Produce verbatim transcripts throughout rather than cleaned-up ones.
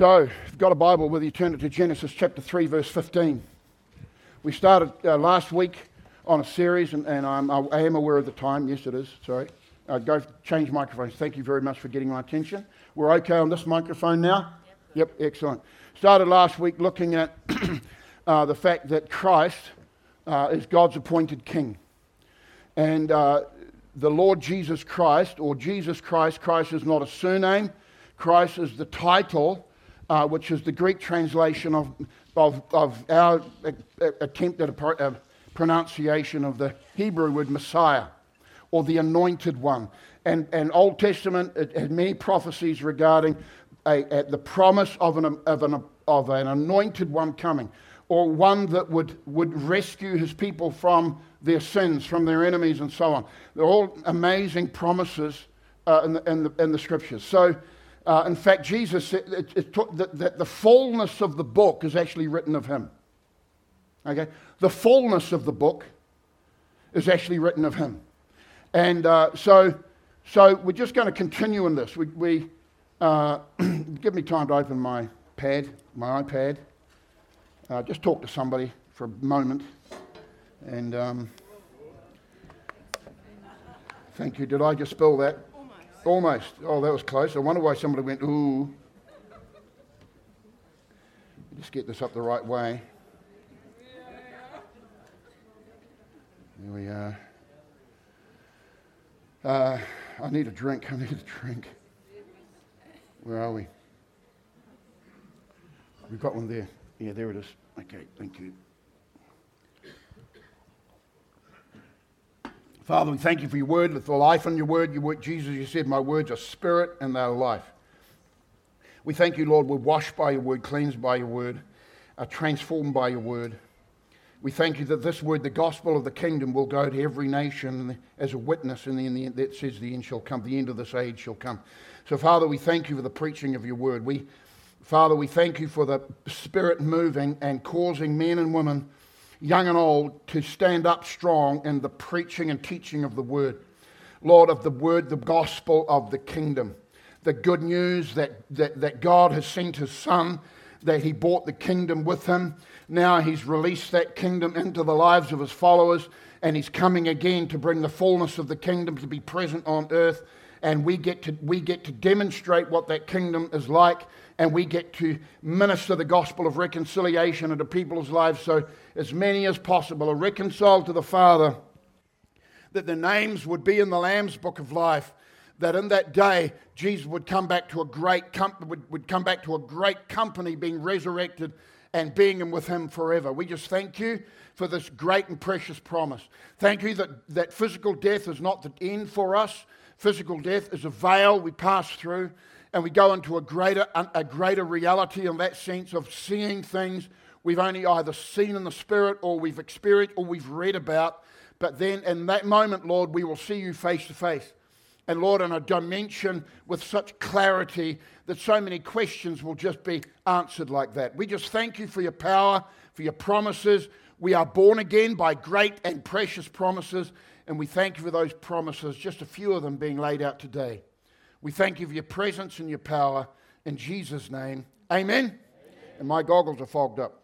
So, if you've got a Bible with you, turn it to Genesis chapter three, verse fifteen. We started uh, last week on a series, and, and I'm, I am aware of the time. Yes, it is. Sorry. Uh, go change microphones. Thank you very much for getting my attention. We're okay on this microphone now? Yep, yep, excellent. Started last week looking at uh, the fact that Christ uh, is God's appointed king. And uh, the Lord Jesus Christ, or Jesus Christ, Christ is not a surname. Christ is the title, uh, which is the Greek translation of, of, of our attempt at a, pro- a pronunciation of the Hebrew word Messiah, or the Anointed One. And, and Old Testament, it had many prophecies regarding a, a, the promise of an, of, an, of an anointed one coming, or one that would, would rescue his people from their sins, from their enemies, and so on. They're all amazing promises uh, in, the, in, the, in the Scriptures. So, uh, in fact, Jesus said it, it took, that, that the fullness of the book is actually written of him. Okay? The fullness of the book is actually written of him. And uh, so, so we're just going to continue in this. We, we uh, give me time to open my pad, my iPad. Uh, just talk to somebody for a moment. And um, thank you. Did I just spell that? Almost. Almost. Oh, that was close. I wonder why somebody went, ooh. Just get this up the right way. There we are. Uh, I need a drink. I need a drink. Where are we? We've got one there. Yeah, there it is. Okay, thank you. Father, we thank you for your word, for life in your word. Your word, Jesus, you said, my words are spirit and they are life. We thank you, Lord, we're washed by your word, cleansed by your word, are transformed by your word. We thank you that this word, the gospel of the kingdom, will go to every nation as a witness, and in the end, that says the end shall come, the end of this age shall come. So, Father, we thank you for the preaching of your word. We, Father, we thank you for the Spirit moving and causing men and women, young and old, to stand up strong in the preaching and teaching of the word. Lord, of the word, the gospel of the kingdom. The good news that, that, that God has sent his Son, that he brought the kingdom with him. Now he's released that kingdom into the lives of his followers, and he's coming again to bring the fullness of the kingdom to be present on earth. And we get to we get to demonstrate what that kingdom is like, and we get to minister the gospel of reconciliation into people's lives, so as many as possible are reconciled to the Father, that their names would be in the Lamb's book of life, that in that day Jesus would come back to a great com- would, would come back to a great company, being resurrected and being with him forever. We just thank you for this great and precious promise. Thank you that, that physical death is not the end for us. Physical death is a veil we pass through, and we go into a greater, a greater reality in that sense of seeing things we've only either seen in the Spirit, or we've experienced, or we've read about. But then in that moment, Lord, we will see you face to face. And Lord, in a dimension with such clarity that so many questions will just be answered like that. We just thank you for your power, for your promises. We are born again by great and precious promises, and we thank you for those promises, just a few of them being laid out today. We thank you for your presence and your power. In Jesus' name, amen. Amen. And my goggles are fogged up.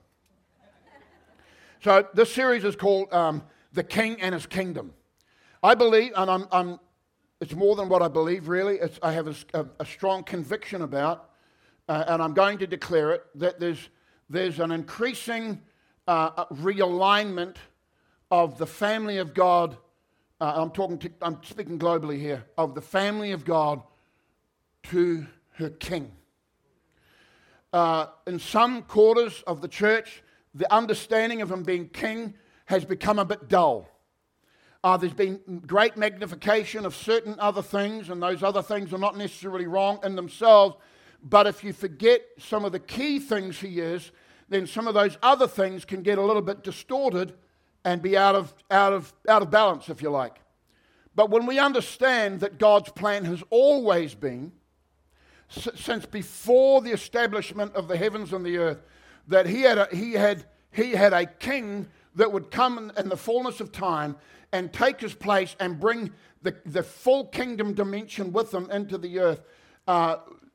So this series is called um, The King and His Kingdom. I believe, and I'm, I'm it's more than what I believe, really. It's, I have a, a, a strong conviction about, uh, and I'm going to declare it, that there's, there's an increasing uh, realignment of the family of God. Uh, I'm talking to, I'm speaking globally here, of the family of God to her king. Uh, in some quarters of the church, the understanding of him being king has become a bit dull. Uh, there's been great magnification of certain other things, and those other things are not necessarily wrong in themselves, but if you forget some of the key things he is, then some of those other things can get a little bit distorted and be out of, out of, out of balance, if you like. But when we understand that God's plan has always been, s- since before the establishment of the heavens and the earth, that he had a, he had, he had a king that would come in, in the fullness of time and take his place and bring the, the full kingdom dimension with him into the earth. Uh,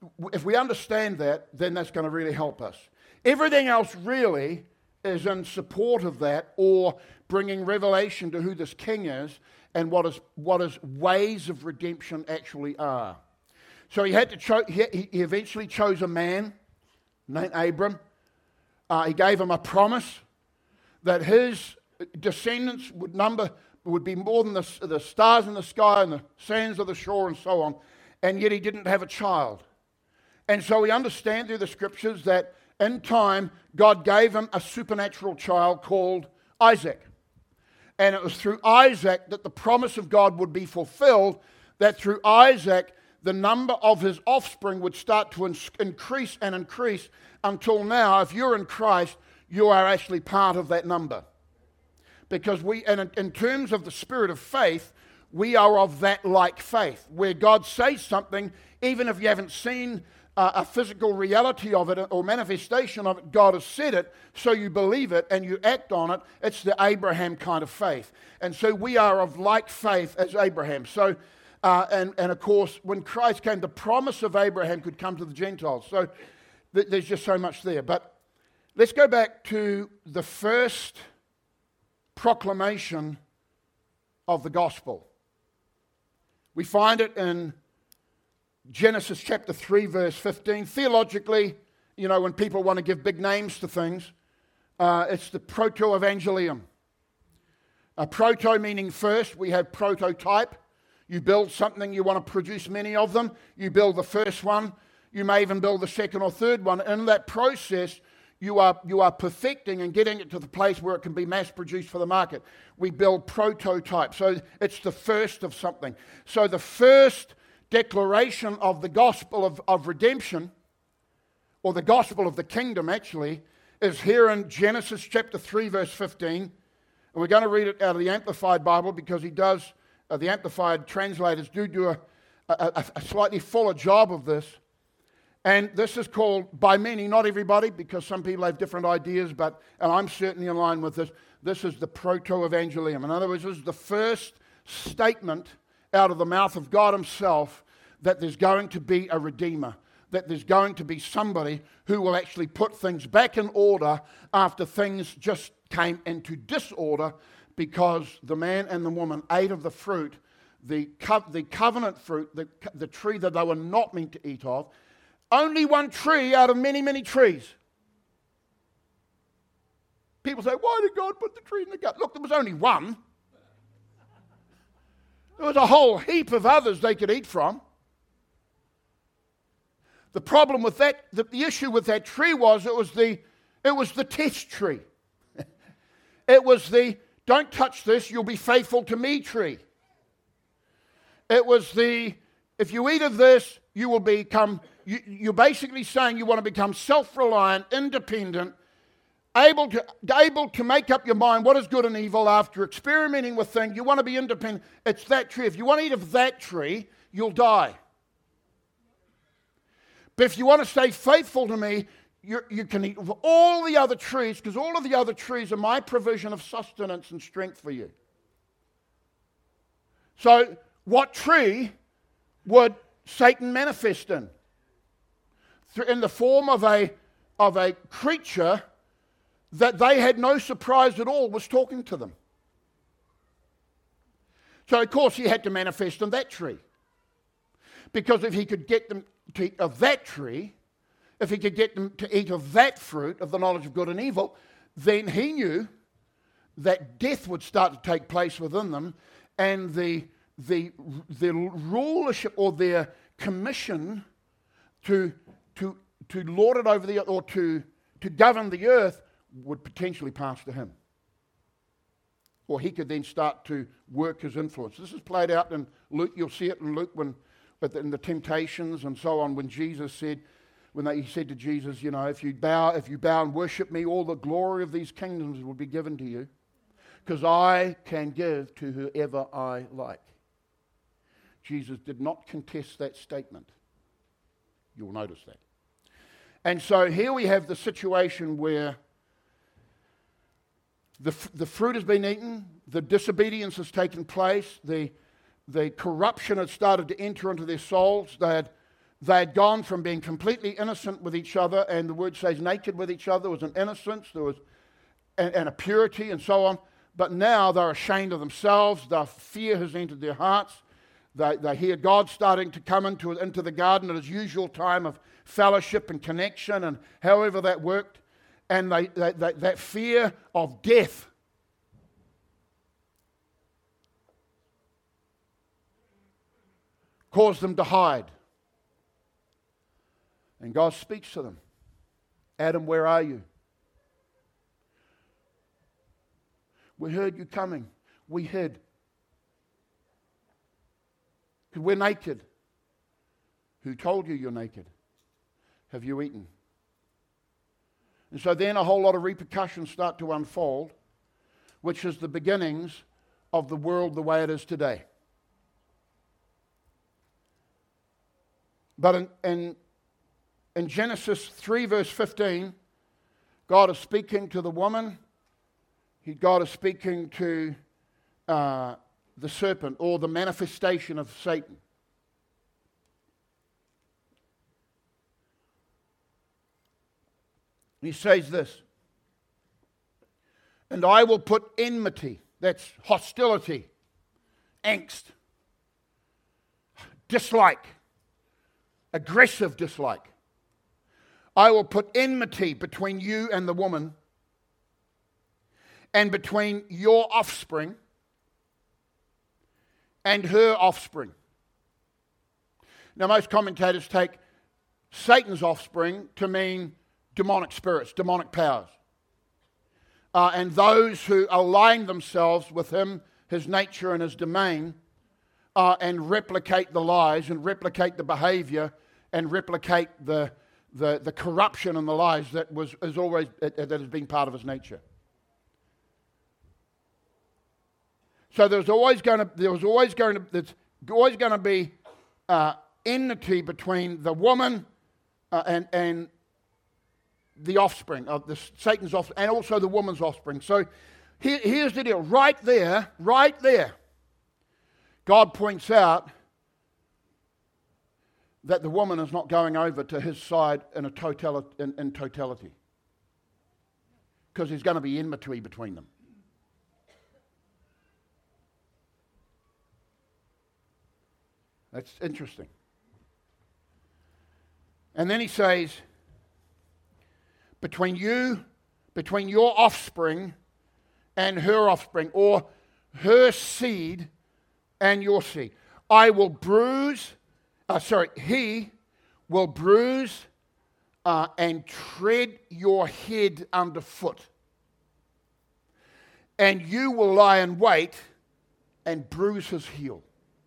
if we understand that, then that's going to really help us. Everything else really is in support of that, or bringing revelation to who this king is and what his, what his ways of redemption actually are. So he had to cho- he, he eventually chose a man named Abram. Uh, he gave him a promise that his descendants would number would be more than the, the stars in the sky and the sands of the shore and so on, and yet he didn't have a child. And so we understand through the scriptures that in time God gave him a supernatural child called Isaac. And it was through Isaac that the promise of God would be fulfilled, that through Isaac the number of his offspring would start to in- increase and increase until now, if you're in Christ, you are actually part of that number. Because we, and in terms of the spirit of faith, we are of that like faith, where God says something, even if you haven't seen uh, a physical reality of it or manifestation of it, God has said it, so you believe it and you act on it. It's the Abraham kind of faith. And so we are of like faith as Abraham. So, uh, and, and of course, when Christ came, the promise of Abraham could come to the Gentiles. So th- there's just so much there. But let's go back to the first proclamation of the gospel. We find it in Genesis chapter three, verse fifteen. Theologically, you know, when people want to give big names to things, uh, it's the proto-evangelium. A proto meaning first. We have prototype. You build something, you want to produce many of them. You build the first one. You may even build the second or third one. In that process, you are, you are perfecting and getting it to the place where it can be mass produced for the market. We build prototypes. So it's the first of something. So the first declaration of the gospel of, of redemption, or the gospel of the kingdom actually, is here in Genesis chapter three, verse fifteen. And we're going to read it out of the Amplified Bible, because he does, uh, the Amplified translators do do a, a, a slightly fuller job of this. And this is called by many, not everybody, because some people have different ideas, but, and I'm certainly in line with this, this is the proto-evangelium. In other words, this is the first statement out of the mouth of God himself that there's going to be a redeemer, that there's going to be somebody who will actually put things back in order after things just came into disorder because the man and the woman ate of the fruit, the, co- the covenant fruit, the, the tree that they were not meant to eat of. Only one tree out of many, many trees. People say, why did God put the tree in the gut? Look, there was only one. There was a whole heap of others they could eat from. The problem with that, the, the issue with that tree was it was the, it was the test tree. It was the, don't touch this, you'll be faithful to me tree. It was the, if you eat of this, you will become, you, you're basically saying you want to become self-reliant, independent, able to, able to make up your mind what is good and evil after experimenting with things. You want to be independent. It's that tree. If you want to eat of that tree, you'll die. But if you want to stay faithful to me, you, you can eat of all the other trees, because all of the other trees are my provision of sustenance and strength for you. So what tree would Satan manifest in? In the form of a, of a creature that they had no surprise at all was talking to them. So of course he had to manifest in that tree. Because if he could get them to eat of that tree, if he could get them to eat of that fruit of the knowledge of good and evil, then he knew that death would start to take place within them, and the the the rulership or their commission to to to lord it over the or to to govern the earth would potentially pass to him. Or he could then start to work his influence. This is played out in Luke. You'll see it in Luke when, in the temptations and so on, when Jesus said, when they, he said to Jesus, you know, if you bow, if you bow and worship me, all the glory of these kingdoms will be given to you, because I can give to whoever I like. Jesus did not contest that statement. You'll notice that. And so here we have the situation where the, the fruit has been eaten, the disobedience has taken place, the, the corruption had started to enter into their souls. They had, They had gone from being completely innocent with each other, and the word says naked with each other. There was an innocence, there was and, and a purity and so on. But now they're ashamed of themselves. Their fear has entered their hearts. They, they hear God starting to come into, into the garden at his usual time of fellowship and connection, and however that worked. And they, they, they, that fear of death caused them to hide. And God speaks to them. Adam, where are you? We heard you coming. We hid. Because we're naked. Who told you you're naked? Have you eaten? And so then a whole lot of repercussions start to unfold, which is the beginnings of the world the way it is today. But in, in, in Genesis three verse fifteen, God is speaking to the woman. He, God is speaking to uh, the serpent, or the manifestation of Satan. He says this, and I will put enmity, that's hostility, angst, dislike, aggressive dislike. I will put enmity between you and the woman, and between your offspring and her offspring. Now, most commentators take Satan's offspring to mean demonic spirits, demonic powers. Uh, and those who align themselves with him, his nature and his domain, uh, and replicate the lies and replicate the behavior and replicate the, the, the corruption and the lies that was is always that has been part of his nature. So there's always going to there was always going to there's always going to be uh, enmity between the woman uh, and and the offspring of the Satan's offspring, and also the woman's offspring. So here, here's the deal. Right there, right there, God points out that the woman is not going over to his side in a total in, in totality, because there's going to be enmity between them. That's interesting. And then he says, between you, between your offspring and her offspring, or her seed and your seed, I will bruise, uh, sorry, he will bruise uh, and tread your head underfoot. And you will lie in wait and bruise his heel.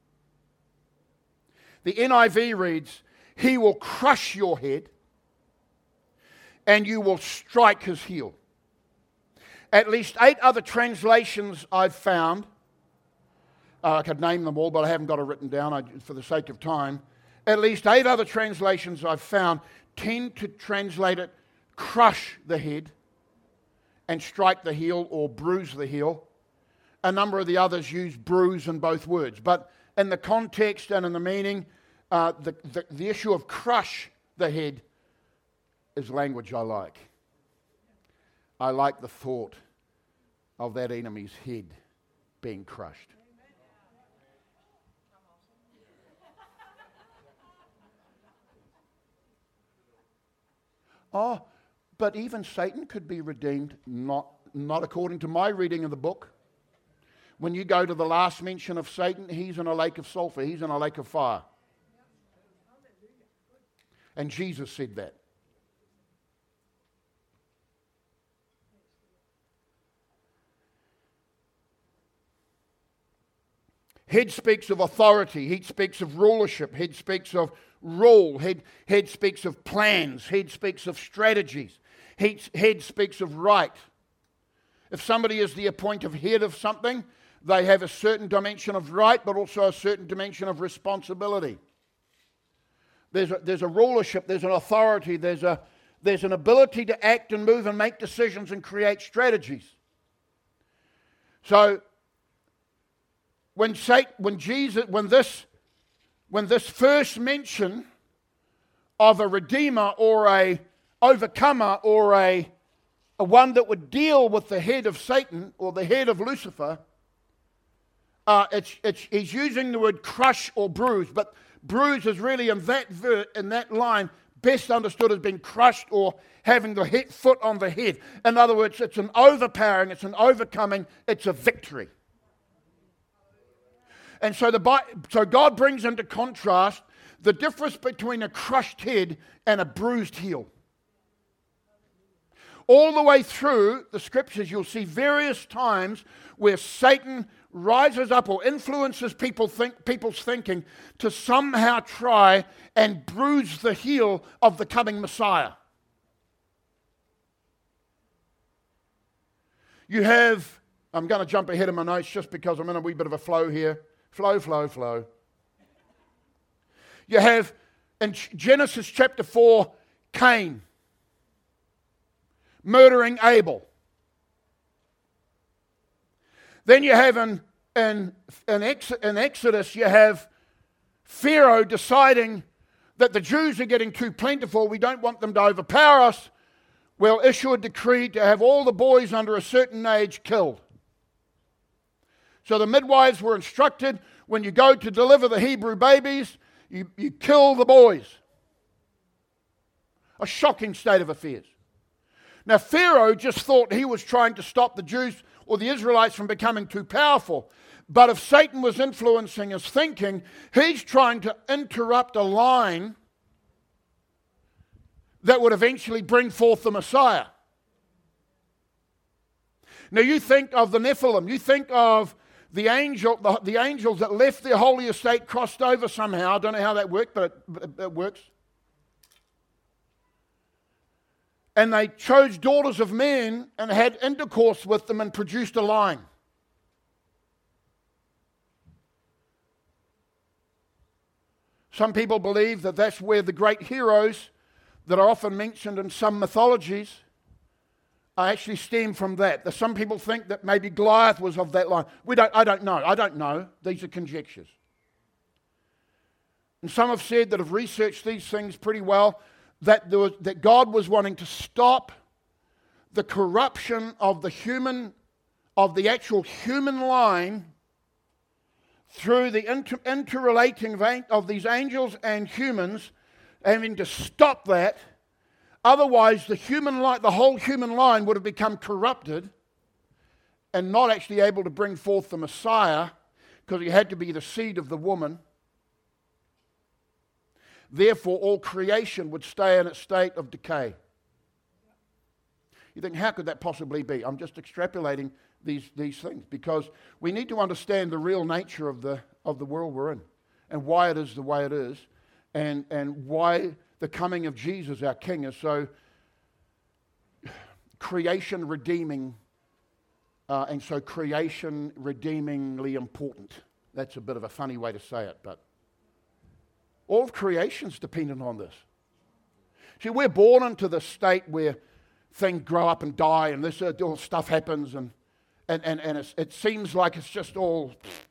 The N I V reads, he will crush your head and you will strike his heel. At least eight other translations I've found, uh, I could name them all, but I haven't got it written down I, for the sake of time. At least eight other translations I've found tend to translate it, crush the head and strike the heel, or bruise the heel. A number of the others use bruise in both words. But in the context and in the meaning, uh, the, the, the issue of crush the head is language I like. I like the thought of that enemy's head being crushed. Oh, but even Satan could be redeemed, not, not according to my reading of the book. When you go to the last mention of Satan, he's in a lake of sulfur, he's in a lake of fire. And Jesus said that. Head speaks of authority. Head speaks of rulership. Head speaks of rule. Head, head speaks of plans. Head speaks of strategies. Head, head speaks of right. If somebody is the appointed head of something, they have a certain dimension of right, but also a certain dimension of responsibility. There's a, there's a rulership, there's an authority, there's, a, there's an ability to act and move and make decisions and create strategies. So, When Satan, when Jesus, when this, when this first mention of a redeemer or a overcomer or a, a one that would deal with the head of Satan or the head of Lucifer, uh, it's, it's, he's using the word crush or bruise, but bruise is really in that ver- in that line best understood as being crushed or having the head, foot on the head. In other words, it's an overpowering, it's an overcoming, it's a victory. And so, the, so God brings into contrast the difference between a crushed head and a bruised heel. All the way through the scriptures, you'll see various times where Satan rises up or influences people think, people's thinking to somehow try and bruise the heel of the coming Messiah. You have, I'm going to jump ahead of my notes just because I'm in a wee bit of a flow here. Flow, flow, flow. You have in Genesis chapter four, Cain murdering Abel. Then you have in, in, in, Ex, in Exodus, you have Pharaoh deciding that the Jews are getting too plentiful, we don't want them to overpower us. We'll issue a decree to have all the boys under a certain age killed. So the midwives were instructed, when you go to deliver the Hebrew babies, you, you kill the boys. A shocking state of affairs. Now Pharaoh just thought he was trying to stop the Jews or the Israelites from becoming too powerful. But if Satan was influencing his thinking, he's trying to interrupt a line that would eventually bring forth the Messiah. Now you think of the Nephilim, you think of the angel, the, the angels that left their holy estate, crossed over somehow. I don't know how that worked, but it, it, it works. And they chose daughters of men and had intercourse with them and produced a line. Some people believe that that's where the great heroes that are often mentioned in some mythologies are actually stem from that. Some people think that maybe Goliath was of that line. We don't, I don't know. I don't know. These are conjectures. And some have said that have researched these things pretty well, that, there was, that God was wanting to stop the corruption of the human, of the actual human line through the inter, interrelating of these angels and humans, having to stop that. Otherwise, the human line, the whole human line would have become corrupted and not actually able to bring forth the Messiah, because he had to be the seed of the woman. Therefore, all creation would stay in its state of decay. You think, how could that possibly be? I'm just extrapolating these, these things because we need to understand the real nature of the, of the world we're in and why it is the way it is and, and why the coming of Jesus, our King, is so creation redeeming uh, and so creation redeemingly important. That's a bit of a funny way to say it, but all of creation's dependent on this. See, we're born into this state where things grow up and die and this uh, all stuff happens and, and, and, and it's, it seems like it's just all...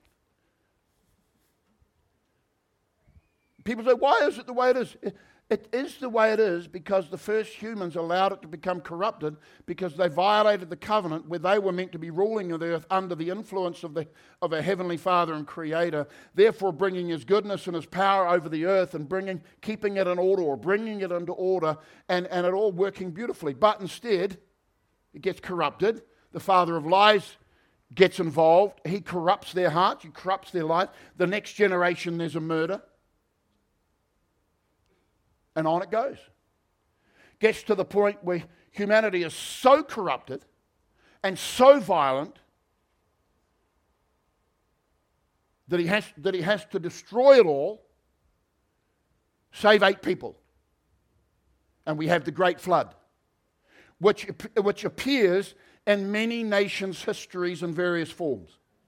People say, why is it the way it is? It, it is the way it is because the first humans allowed it to become corrupted because they violated the covenant where they were meant to be ruling the earth under the influence of, the, of a heavenly Father and Creator, therefore bringing His goodness and His power over the earth and bringing, keeping it in order or bringing it into order and, and it all working beautifully. But instead, it gets corrupted. The father of lies gets involved. He corrupts their hearts. He corrupts their life. The next generation, there's a murder. And on it goes. Gets to the point where humanity is so corrupted and so violent that he has, that he has to destroy it all, save eight people. And we have the Great Flood, which, which appears in many nations' histories in various forms.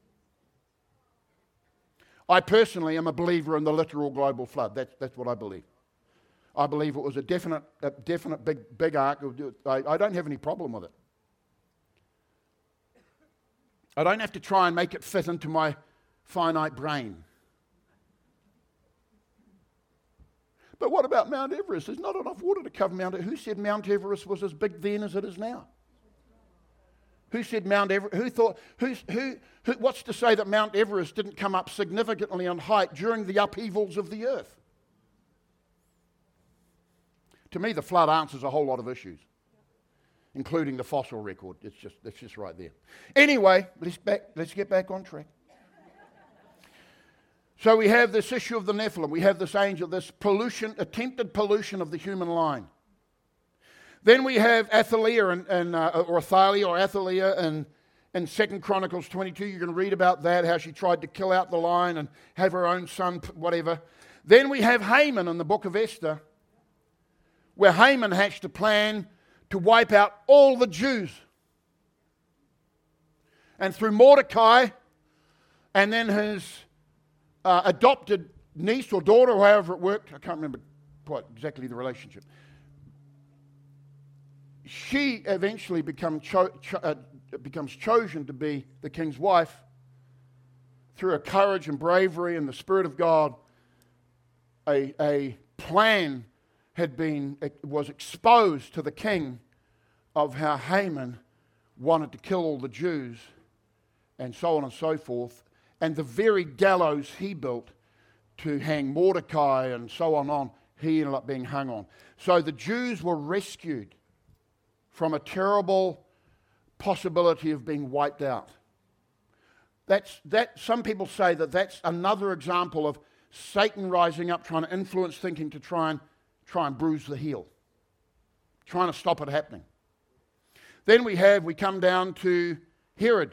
I personally am a believer in the literal global flood. That's, that's what I believe. I believe it was a definite, a definite big, big ark. I, I don't have any problem with it. I don't have to try and make it fit into my finite brain. But what about Mount Everest? There's not enough water to cover Mount Everest. Who said Mount Everest was as big then as it is now? Who said Mount Everest? Who thought? Who's, who, who? What's to say that Mount Everest didn't come up significantly in height during the upheavals of the earth? To me, the flood answers a whole lot of issues, including the fossil record. It's just, it's just right there. Anyway, let's back. Let's get back on track. So we have this issue of the Nephilim. We have this angel, this pollution, attempted pollution of the human line. Then we have Athaliah, and, and, uh, or Athaliah, or Athaliah, and in Second Chronicles twenty-two. You can read about that, how she tried to kill out the line and have her own son, whatever. Then we have Haman in the book of Esther, where Haman hatched a plan to wipe out all the Jews. And through Mordecai, and then his Uh, adopted niece or daughter, or however it worked. I can't remember quite exactly the relationship. She eventually become cho- cho- uh, becomes chosen to be the king's wife through her courage and bravery and the Spirit of God. A, a plan had been, it was exposed to the king of how Haman wanted to kill all the Jews and so on and so forth. And the very gallows he built to hang Mordecai and so on on, he ended up being hung on. So the Jews were rescued from a terrible possibility of being wiped out. That's that. Some people say that that's another example of Satan rising up, trying to influence thinking to try and try and bruise the heel, trying to stop it happening. Then we have we come down to Herod.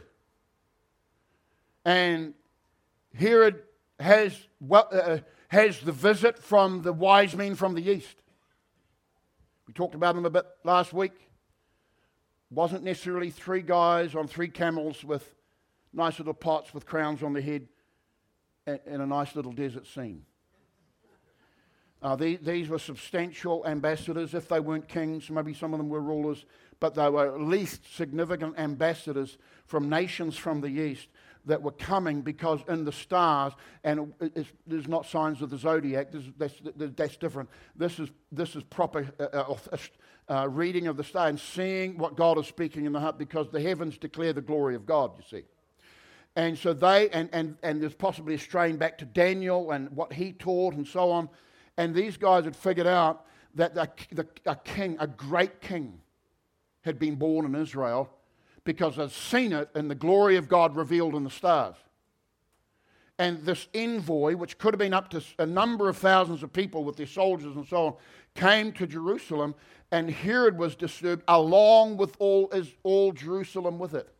And Herod has, well, uh, has the visit from the wise men from the east. We talked about them a bit last week. Wasn't necessarily three guys on three camels with nice little pots with crowns on their head in a nice little desert scene. Uh, the, these were substantial ambassadors. If they weren't kings, maybe some of them were rulers, but they were at least significant ambassadors from nations from the east that were coming, because in the stars, and it, it's, there's not signs of the zodiac, this, that's, that's different. This is, this is proper uh, uh, uh, reading of the star and seeing what God is speaking in the heart, because the heavens declare the glory of God, you see. And so they, and, and, and there's possibly a strain back to Daniel and what he taught and so on. And these guys had figured out that the, the, a king, a great king, had been born in Israel, because they've seen it in the glory of God revealed in the stars. And this envoy, which could have been up to a number of thousands of people with their soldiers and so on, came to Jerusalem, and Herod was disturbed along with all, is all Jerusalem with it.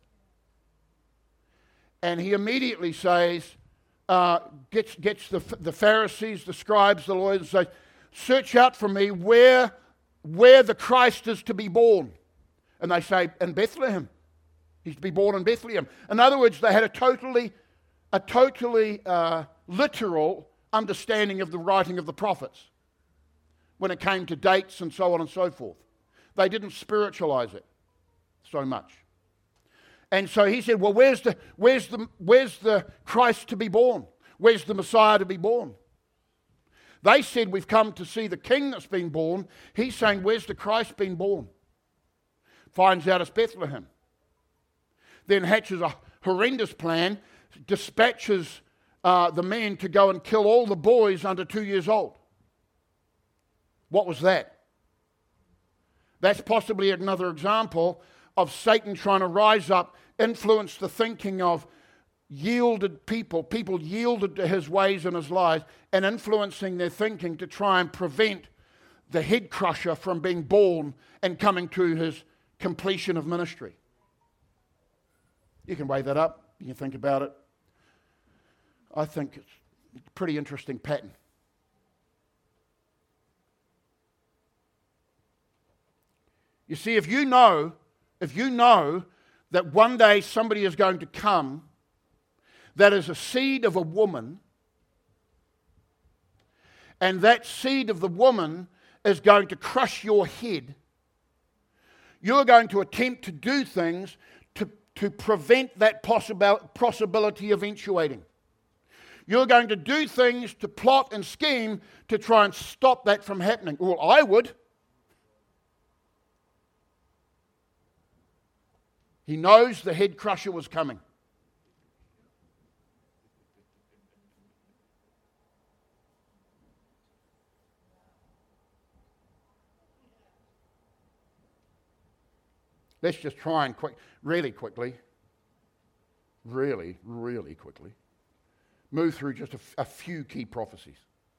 And he immediately says, uh, gets, gets the, the Pharisees, the scribes, the lawyers, and says, search out for me where, where the Christ is to be born. And they say, in Bethlehem. He's to be born in Bethlehem. In other words, they had a totally, a totally uh, literal understanding of the writing of the prophets when it came to dates and so on and so forth. They didn't spiritualize it so much. And so he said, well, where's the, where's the, where's the Christ to be born? Where's the Messiah to be born? They said, we've come to see the king that's been born. He's saying, where's the Christ been born? Finds out it's Bethlehem. Then hatches a horrendous plan, dispatches uh, the men to go and kill all the boys under two years old. What was that? That's possibly another example of Satan trying to rise up, influence the thinking of yielded people, people yielded to his ways and his lies, and influencing their thinking to try and prevent the head crusher from being born and coming to his completion of ministry. You can weigh that up. You can think about it. I think it's a pretty interesting pattern. You see, if you know, if you know that one day somebody is going to come that is a seed of a woman, and that seed of the woman is going to crush your head, you're going to attempt to do things to, to prevent that possible, possibility eventuating. You're going to do things to plot and scheme to try and stop that from happening. Well, I would. He knows the head crusher was coming. Let's just try and quick, really quickly, really, really quickly, move through just a, a few key prophecies.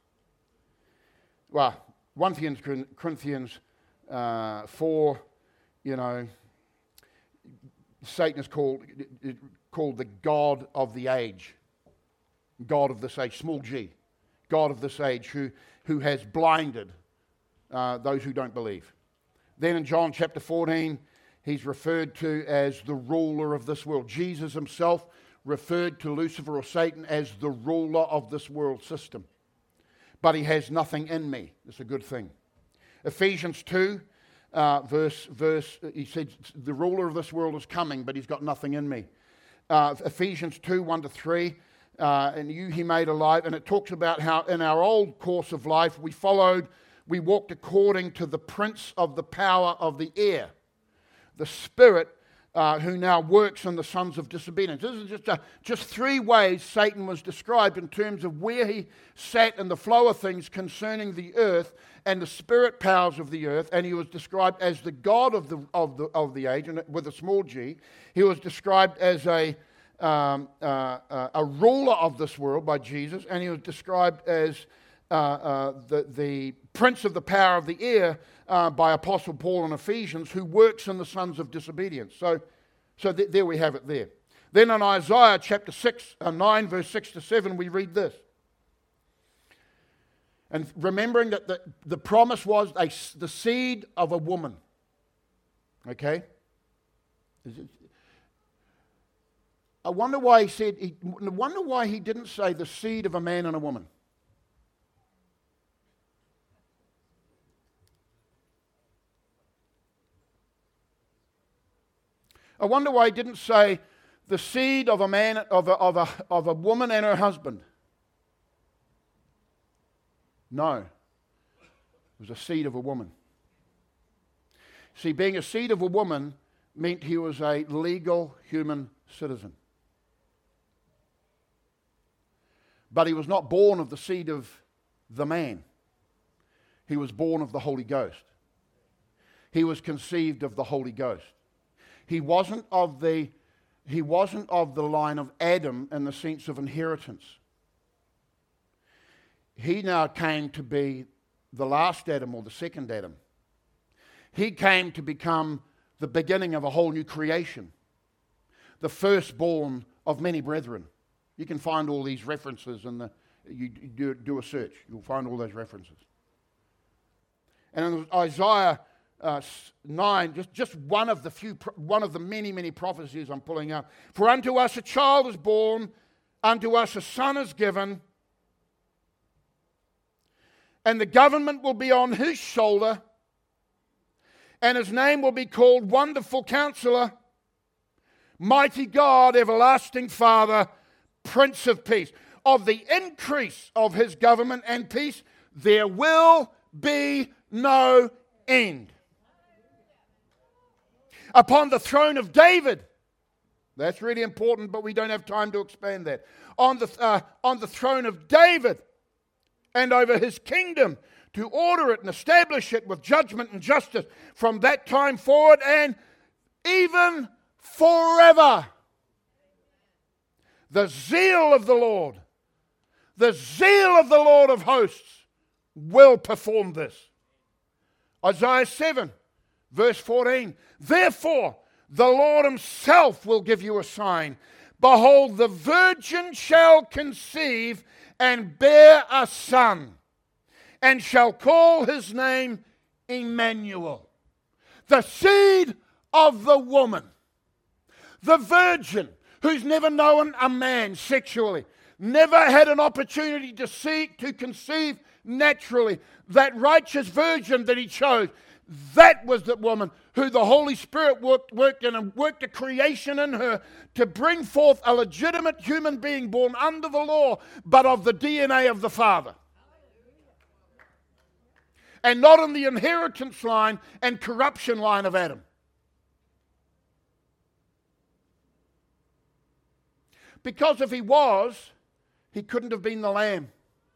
Well, First Corinthians uh, four, you know, Satan is called, called the God of the age. God of this age, small g. God of this age who, who has blinded uh, those who don't believe. Then in John chapter fourteen, he's referred to as the ruler of this world. Jesus himself referred to Lucifer or Satan as the ruler of this world system. But he has nothing in me. It's a good thing. Ephesians two, uh, verse, verse, he said, the ruler of this world is coming, but he's got nothing in me. Uh, Ephesians two, one to three, uh, and you he made alive. And it talks about how in our old course of life, we followed, we walked according to the prince of the power of the air, the spirit uh, who now works in the sons of disobedience. This is just, a, just three ways Satan was described in terms of where he sat in the flow of things concerning the earth and the spirit powers of the earth. And he was described as the God of the, of the, of the age, and with a small g. He was described as a, um, uh, uh, a ruler of this world by Jesus, and he was described as uh, uh, the, the prince of the power of the air Uh, by Apostle Paul in Ephesians, who works in the sons of disobedience. So, so th- there we have it there. Then in Isaiah chapter six, uh, nine, verse six to seven, we read this. And remembering that the, the promise was a, the seed of a woman. Okay? Is it, I wonder why he said, he, I wonder why he didn't say the seed of a man and a woman. I wonder why he didn't say the seed of a man, of a, of a, of a woman and her husband. No. It was a seed of a woman. See, being a seed of a woman meant he was a legal human citizen. But he was not born of the seed of the man. He was born of the Holy Ghost. He was conceived of the Holy Ghost. He wasn't of the he wasn't of the line of Adam in the sense of inheritance. He now came to be the last Adam or the second Adam. He came to become the beginning of a whole new creation, the firstborn of many brethren. You can find all these references in the you do, do a search. You'll find all those references. And in Isaiah Uh, nine, just, just one of the few, one of the many, many prophecies I'm pulling out. For unto us a child is born, unto us a son is given, and the government will be on his shoulder, and his name will be called Wonderful Counselor, Mighty God, Everlasting Father, Prince of Peace. Of the increase of his government and peace, there will be no end. Upon the throne of David. That's really important, but we don't have time to expand that. On the, uh, on the throne of David and over his kingdom, to order it and establish it with judgment and justice from that time forward and even forever. The zeal of the Lord, the zeal of the Lord of hosts will perform this. Isaiah seven. Verse fourteen, therefore the Lord himself will give you a sign. Behold, the virgin shall conceive and bear a son, and shall call his name Emmanuel. The seed of the woman, the virgin who's never known a man sexually, never had an opportunity to see, to conceive naturally, that righteous virgin that he chose, That was the woman who the Holy Spirit worked, worked in and worked a creation in her to bring forth a legitimate human being born under the law, but of the D N A of the Father. And not in the inheritance line and corruption line of Adam. Because if he was, he couldn't have been the lamb.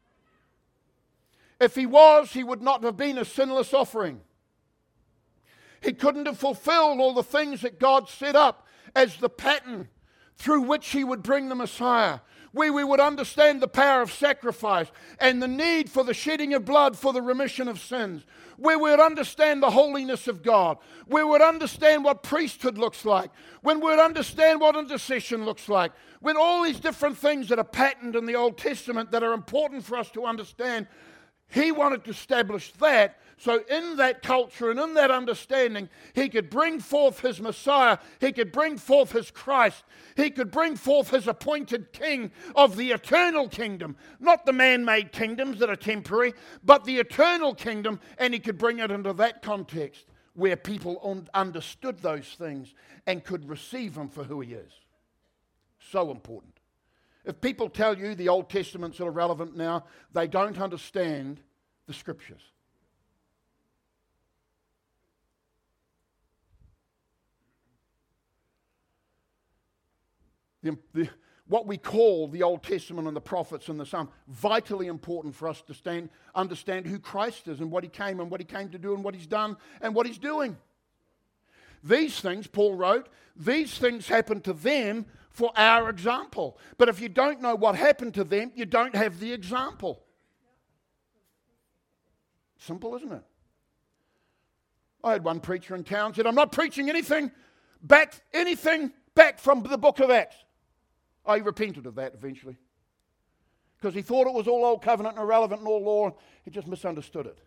If he was, he would not have been a sinless offering. He couldn't have fulfilled all the things that God set up as the pattern through which he would bring the Messiah. Where we would understand the power of sacrifice and the need for the shedding of blood for the remission of sins. Where we would understand the holiness of God. Where we would understand what priesthood looks like. When we would understand what intercession looks like. When all these different things that are patterned in the Old Testament that are important for us to understand, he wanted to establish that. So in that culture and in that understanding, he could bring forth his Messiah. He could bring forth his Christ. He could bring forth his appointed king of the eternal kingdom. Not the man-made kingdoms that are temporary, but the eternal kingdom. And he could bring it into that context where people un- understood those things and could receive him for who he is. So important. If people tell you the Old Testament's irrelevant now, they don't understand the Scriptures. The, the, what we call the Old Testament and the prophets and the Psalms, vitally important for us to stand, understand who Christ is and what he came and what he came to do and what he's done and what he's doing. These things, Paul wrote, these things happened to them for our example. But if you don't know what happened to them, you don't have the example. Simple, isn't it? I had one preacher in town said, I'm not preaching anything back, anything back from the book of Acts. I repented of that eventually. Because he thought it was all old covenant and irrelevant and all law. He just misunderstood it.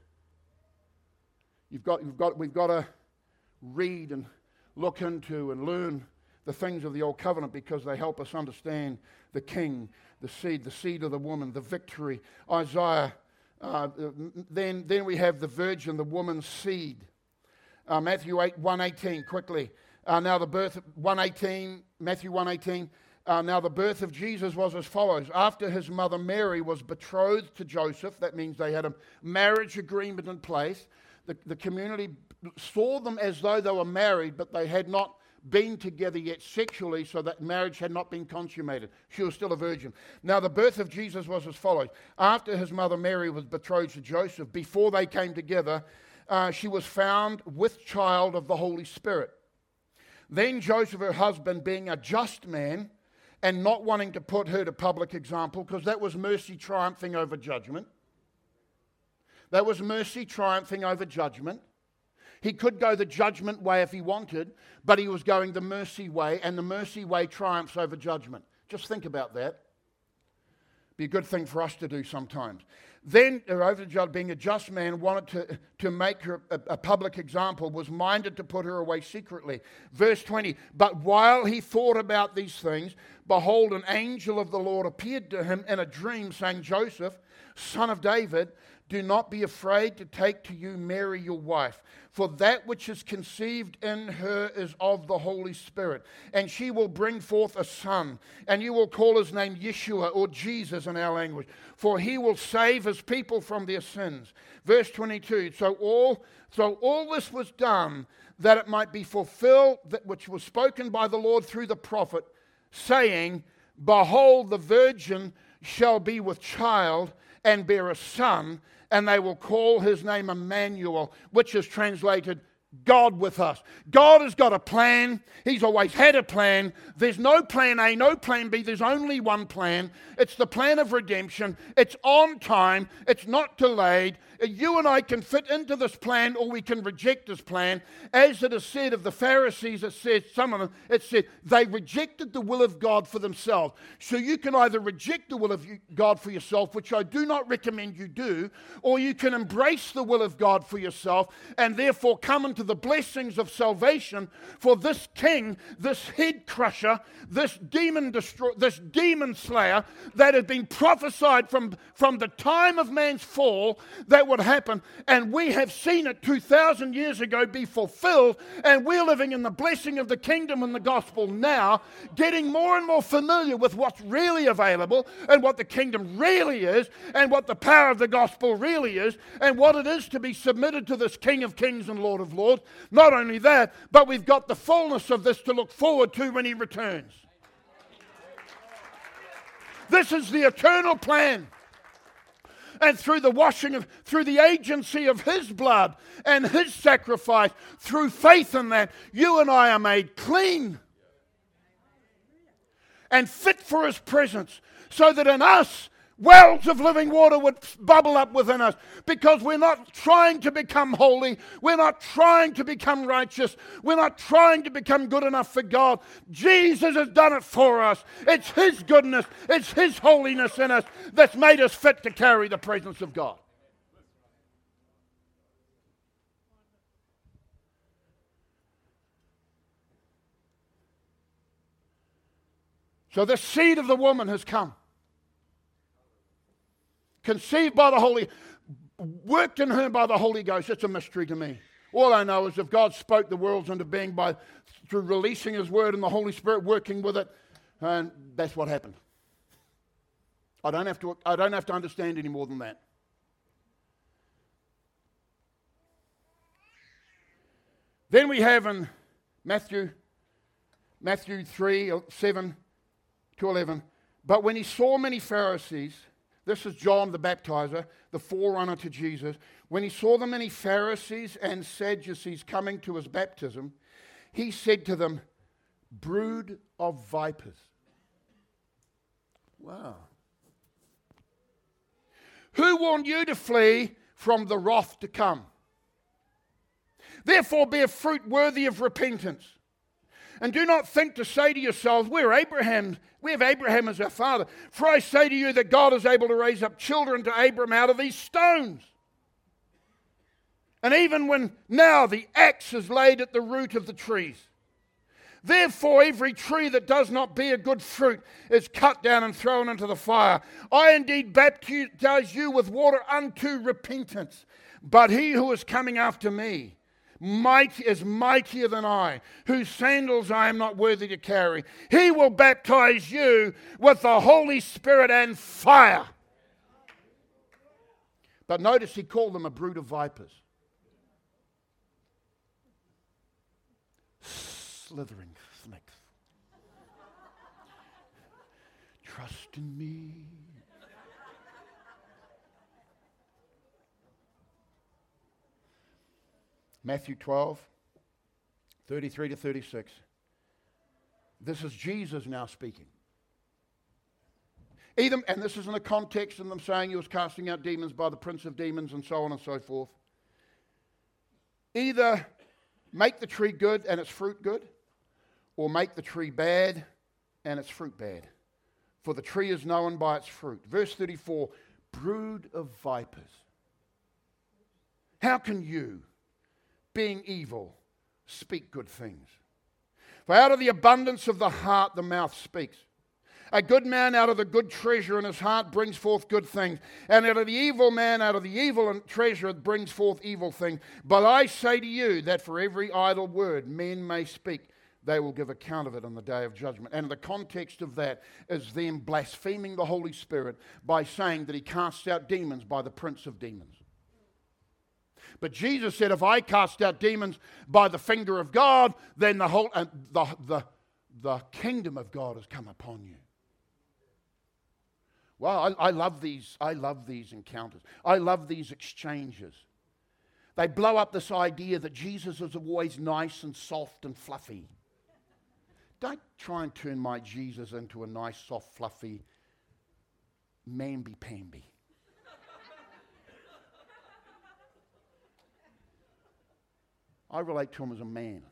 You've got, you've got, we've got to read and look into and learn the things of the old covenant because they help us understand the king, the seed, the seed of the woman, the victory. Isaiah, uh, then, then we have the virgin, the woman's seed. Uh, Matthew eight, one eighteen, quickly. Uh, now the birth, of, one eighteen, Matthew one eighteen. Uh, now the birth of Jesus was as follows. After his mother Mary was betrothed to Joseph, that means they had a marriage agreement in place. The, the community saw them as though they were married, but they had not been together yet sexually, so that marriage had not been consummated. She was still a virgin. Now the birth of Jesus was as follows. After his mother Mary was betrothed to Joseph, before they came together, uh, she was found with child of the Holy Spirit. Then Joseph, her husband, being a just man, and not wanting to put her to public example, because that was mercy triumphing over judgment. That was mercy triumphing over judgment. He could go the judgment way if he wanted, but he was going the mercy way, and the mercy way triumphs over judgment. Just think about that. Be a good thing for us to do sometimes. Then, over judge, being a just man, wanted to, to make her a, a public example, was minded to put her away secretly. Verse twenty, but while he thought about these things, behold, an angel of the Lord appeared to him in a dream, saying, Joseph, son of David, do not be afraid to take to you Mary your wife, for that which is conceived in her is of the Holy Spirit. And she will bring forth a son, and you will call his name Yeshua, or Jesus in our language, for he will save his people from their sins. Verse twenty-two, so all, so all this was done that it might be fulfilled, that which was spoken by the Lord through the prophet, saying, behold, the virgin shall be with child and bear a son, and they will call his name Emmanuel, which is translated God with us. God has got a plan. He's always had a plan. There's no plan A, no plan B. There's only one plan. It's the plan of redemption. It's on time. It's not delayed. You and I can fit into this plan, or we can reject this plan. As it is said of the Pharisees, it says, some of them, it said, they rejected the will of God for themselves. So you can either reject the will of God for yourself, which I do not recommend you do, or you can embrace the will of God for yourself and therefore come into the blessings of salvation. For this king, this head crusher, this demon destroyer, this demon slayer that had been prophesied from, from the time of man's fall, that that would happen, and we have seen it two thousand years ago be fulfilled, and we're living in the blessing of the kingdom and the gospel now, getting more and more familiar with what's really available and what the kingdom really is and what the power of the gospel really is and what it is to be submitted to this King of Kings and Lord of Lords. Not only that, but we've got the fullness of this to look forward to when he returns. This is the eternal plan. And through the washing of, through the agency of his blood and his sacrifice, through faith in that, you and I are made clean and fit for his presence, so that in us, wells of living water would bubble up within us, because we're not trying to become holy. We're not trying to become righteous. We're not trying to become good enough for God. Jesus has done it for us. It's his goodness, it's his holiness in us that's made us fit to carry the presence of God. So the seed of the woman has come. Conceived by the Holy, worked in her by the Holy Ghost. It's a mystery to me. All I know is if God spoke the worlds into being by through releasing his word and the Holy Spirit working with it, and that's what happened. I don't have to, I don't have to understand any more than that. Then we have in Matthew, Matthew three, seven to eleven, but when he saw many Pharisees, this is John the Baptizer, the forerunner to Jesus. When he saw the many Pharisees and Sadducees coming to his baptism, he said to them, brood of vipers. Wow. Who warned you to flee from the wrath to come? Therefore bear fruit worthy of repentance. And do not think to say to yourselves, we're Abraham, we have Abraham as our father. For I say to you that God is able to raise up children to Abraham out of these stones. And even when now the axe is laid at the root of the trees. Therefore every tree that does not bear good fruit is cut down and thrown into the fire. I indeed baptize you with water unto repentance. But he who is coming after me, might is mightier than I, whose sandals I am not worthy to carry. He will baptize you with the Holy Spirit and fire. But notice he called them a brood of vipers. Slithering snakes. Trust in me. Matthew twelve, thirty-three to thirty-six. This is Jesus now speaking. Either, and this is in the context of them saying he was casting out demons by the prince of demons and so on and so forth. Either make the tree good and its fruit good, or make the tree bad and its fruit bad. For the tree is known by its fruit. Verse thirty-four, brood of vipers. How can you, being evil, speak good things? For out of the abundance of the heart the mouth speaks. A good man out of the good treasure in his heart brings forth good things, and out of the evil man out of the evil treasure brings forth evil things. But I say to you that for every idle word men may speak, they will give account of it on the day of judgment. And the context of that is them blaspheming the Holy Spirit by saying that he casts out demons by the prince of demons. But Jesus said, if I cast out demons by the finger of God, then the whole uh, the, the, the kingdom of God has come upon you. Well, I, I love these, I love these encounters. I love these exchanges. They blow up this idea that Jesus is always nice and soft and fluffy. Don't try and turn my Jesus into a nice, soft, fluffy, mamby-pamby. I relate to him as a man.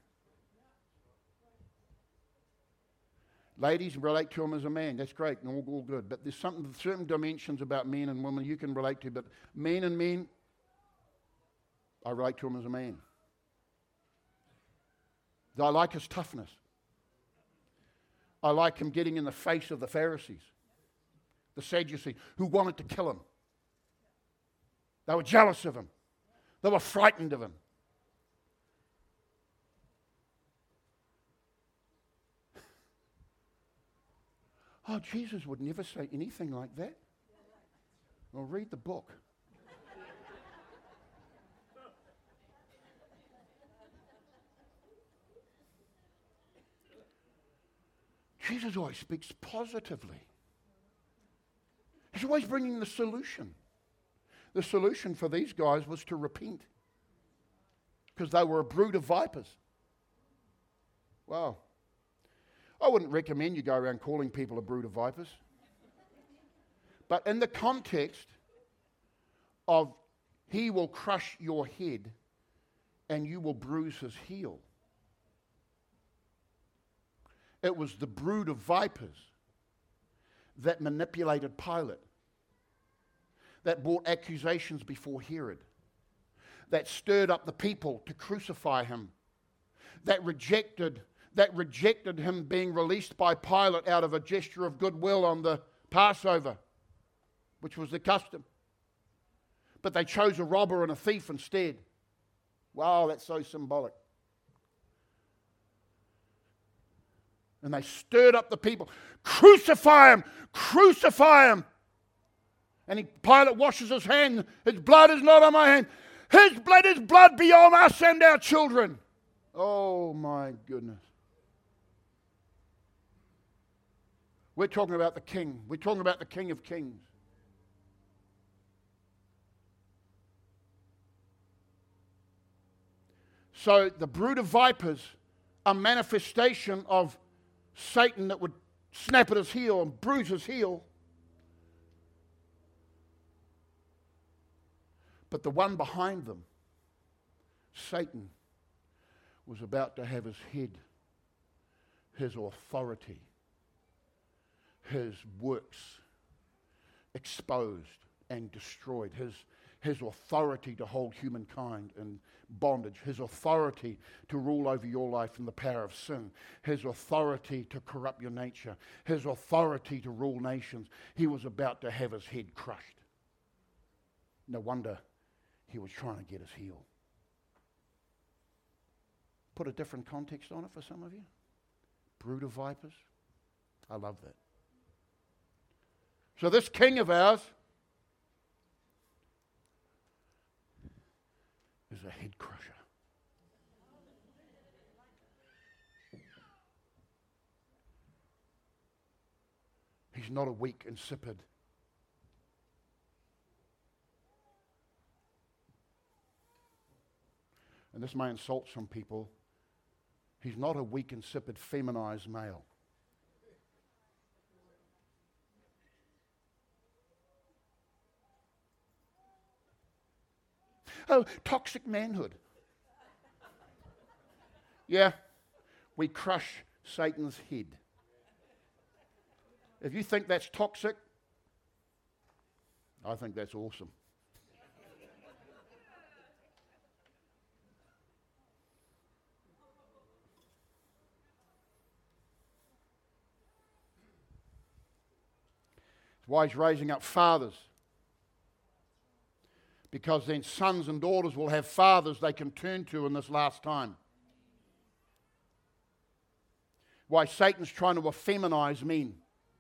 Ladies, relate to him as a man. That's great and all, all good. But there's something, certain dimensions about men and women you can relate to. But men and men, I relate to him as a man. I like his toughness. I like him getting in the face of the Pharisees, the Sadducees, who wanted to kill him. They were jealous of him. They were frightened of him. Oh, Jesus would never say anything like that. Well, read the book. Jesus always speaks positively. He's always bringing the solution. The solution for these guys was to repent, because they were a brood of vipers. Wow. I wouldn't recommend you go around calling people a brood of vipers. But in the context of he will crush your head and you will bruise his heel, it was the brood of vipers that manipulated Pilate, that brought accusations before Herod, that stirred up the people to crucify him, that rejected, that rejected him being released by Pilate out of a gesture of goodwill on the Passover, which was the custom. But they chose a robber and a thief instead. Wow, that's so symbolic. And they stirred up the people. Crucify him! Crucify him! And he, Pilate washes his hand. His blood is not on my hand. His blood is blood be on us and our children. Oh my goodness. We're talking about the King. We're talking about the King of Kings. So the brood of vipers, a manifestation of Satan that would snap at his heel and bruise his heel. But the one behind them, Satan, was about to have his head, his authority, his works exposed and destroyed, his, his authority to hold humankind in bondage, his authority to rule over your life in the power of sin, his authority to corrupt your nature, his authority to rule nations. He was about to have his head crushed. No wonder he was trying to get his heel. Put a different context on it for some of you. Brood of vipers. I love that. So this king of ours is a head crusher. He's not a weak, insipid. And this may insult some people. He's not a weak, insipid, feminized male. Oh, toxic manhood. Yeah, we crush Satan's head. If you think that's toxic, I think that's awesome. It's why he's raising up fathers. Because then sons and daughters will have fathers they can turn to in this last time. Why Satan's trying to effeminize men.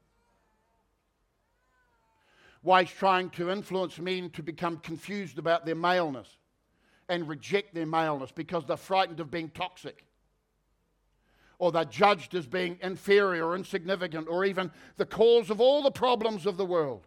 Why he's trying to influence men to become confused about their maleness and reject their maleness because they're frightened of being toxic. Or they're judged as being inferior or insignificant or even the cause of all the problems of the world.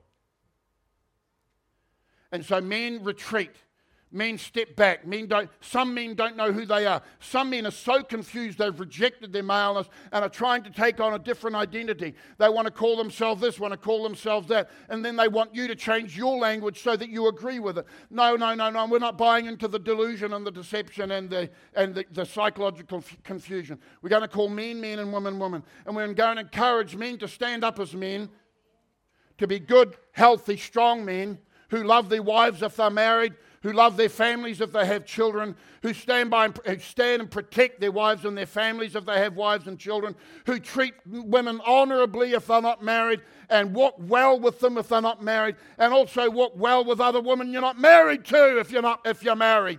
And so men retreat. Men step back. Men don't, some men don't know who they are. Some men are so confused they've rejected their maleness and are trying to take on a different identity. They want to call themselves this, want to call themselves that, and then they want you to change your language so that you agree with it. No, no, no, no. We're not buying into the delusion and the deception and the and the, the psychological f- confusion. We're going to call men men and women women. And we're going to encourage men to stand up as men, to be good, healthy, strong men, who love their wives if they're married, who love their families if they have children, who stand by and, who stand and protect their wives and their families if they have wives and children, who treat women honourably if they're not married, and walk well with them if they're not married, and also walk well with other women you're not married to if you're not if you're married.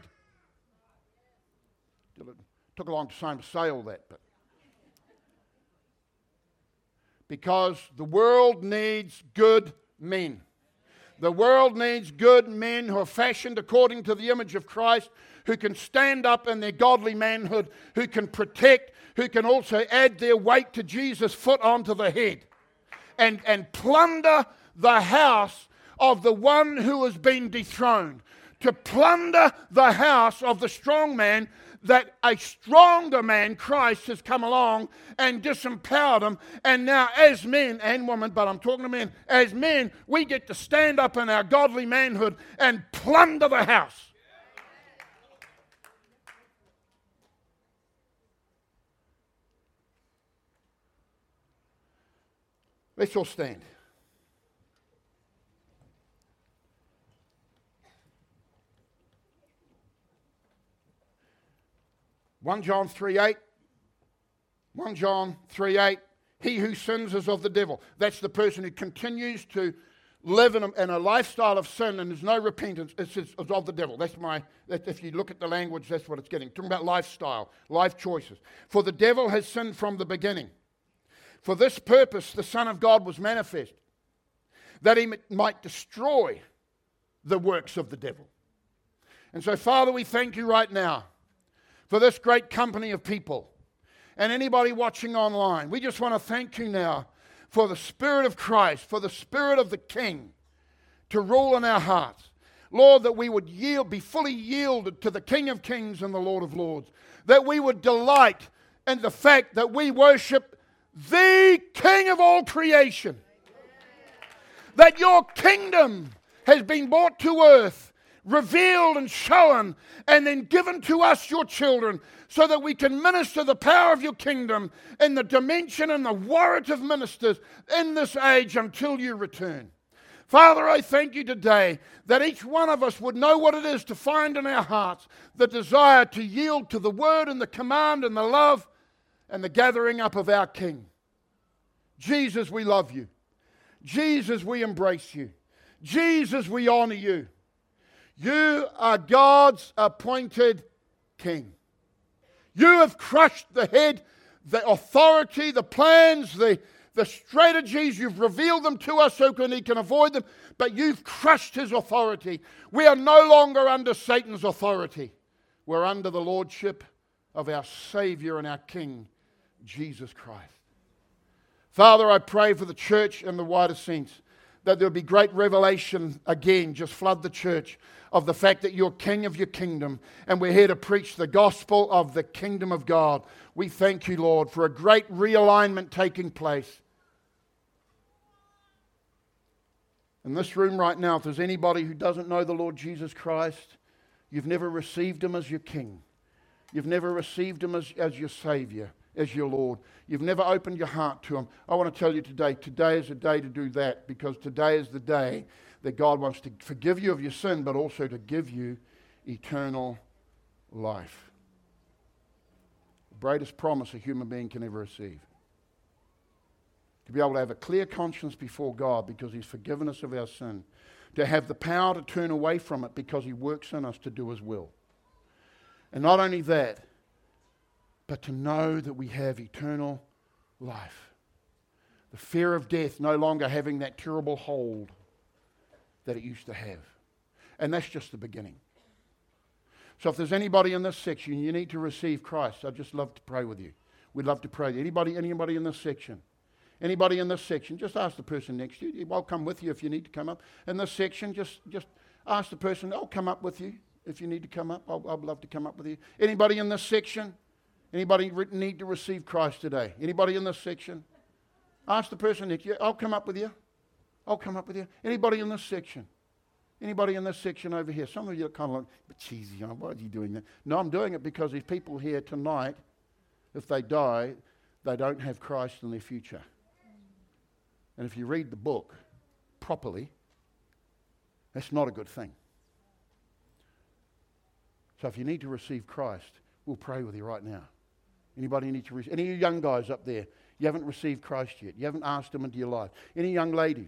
It took a long time to say all that, but because the world needs good men. The world needs good men who are fashioned according to the image of Christ, who can stand up in their godly manhood, who can protect, who can also add their weight to Jesus' foot onto the head, and, and plunder the house of the one who has been dethroned, to plunder the house of the strong man, that a stronger man, Christ, has come along and disempowered him. And now as men and women, but I'm talking to men, as men, we get to stand up in our godly manhood and plunder the house. Let's all stand. First John three eight. First John three eight. He who sins is of the devil. That's the person who continues to live in a, in a lifestyle of sin and there's no repentance. It's, it's, it's of the devil. That's my, that if you look at the language, that's what it's getting. Talking about lifestyle, life choices. For the devil has sinned from the beginning. For this purpose the Son of God was manifest, that he might destroy the works of the devil. And so, Father, we thank you right now for this great company of people and anybody watching online. We just want to thank you now for the Spirit of Christ, for the Spirit of the King to rule in our hearts. Lord, that we would yield, be fully yielded to the King of Kings and the Lord of Lords. That we would delight in the fact that we worship the King of all creation. That your kingdom has been brought to earth, revealed and shown, and then given to us, your children, so that we can minister the power of your kingdom in the dimension and the warrant of ministers in this age until you return. Father, I thank you today that each one of us would know what it is to find in our hearts the desire to yield to the word and the command and the love and the gathering up of our King. Jesus, we love you. Jesus, we embrace you. Jesus, we honor you. You are God's appointed King. You have crushed the head, the authority, the plans, the, the strategies. You've revealed them to us so he can avoid them, but you've crushed his authority. We are no longer under Satan's authority. We're under the lordship of our Savior and our King, Jesus Christ. Father, I pray for the church and the wider saints that there will be great revelation again, just flood the church, of the fact that you're King of your kingdom, and we're here to preach the gospel of the kingdom of God. We thank you, Lord, for a great realignment taking place. In this room right now, if there's anybody who doesn't know the Lord Jesus Christ, you've never received him as your King. You've never received him as, as your Savior, as your Lord. You've never opened your heart to him. I want to tell you today, today is a day to do that, because today is the day that God wants to forgive you of your sin, but also to give you eternal life. The greatest promise a human being can ever receive. To be able to have a clear conscience before God because he's forgiven us of our sin. To have the power to turn away from it because he works in us to do his will. And not only that, but to know that we have eternal life. The fear of death no longer having that terrible hold that it used to have. And that's just the beginning. So if there's anybody in this section, you need to receive Christ, I'd just love to pray with you. We'd love to pray. Anybody, anybody in this section? Anybody in this section? Just ask the person next to you. I'll come with you if you need to come up. In this section, just, just ask the person, I'll come up with you if you need to come up. I'll, I'd love to come up with you. Anybody in this section? Anybody need to receive Christ today? Anybody in this section? Ask the person next to you. I'll come up with you. I'll come up with you. Anybody in this section? Anybody in this section over here? Some of you are kind of like, but cheesy, you know, why are you doing that? No, I'm doing it because there's people here tonight, if they die, they don't have Christ in their future. And if you read the book properly, that's not a good thing. So if you need to receive Christ, we'll pray with you right now. Anybody need to receive? Any of you young guys up there, you haven't received Christ yet. You haven't asked Him into your life. Any young ladies?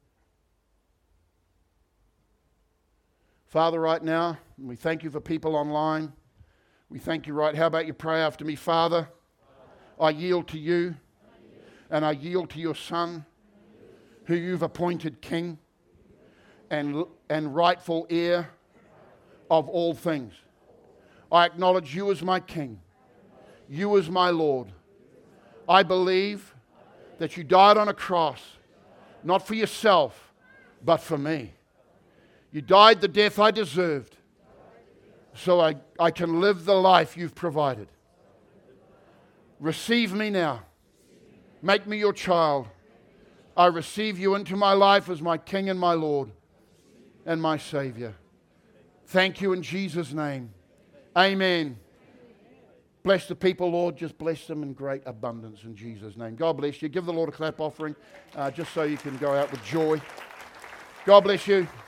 Father, right now, we thank you for people online. We thank you right. How about you pray after me? Father, I yield to you, and I yield to your Son, who you've appointed King and, and rightful heir of all things. I acknowledge you as my King, you as my Lord. I believe that you died on a cross, not for yourself, but for me. You died the death I deserved, so I, I can live the life you've provided. Receive me now. Make me your child. I receive you into my life as my King and my Lord and my Savior. Thank you in Jesus' name. Amen. Bless the people, Lord. Just bless them in great abundance in Jesus' name. God bless you. Give the Lord a clap offering uh, just so you can go out with joy. God bless you.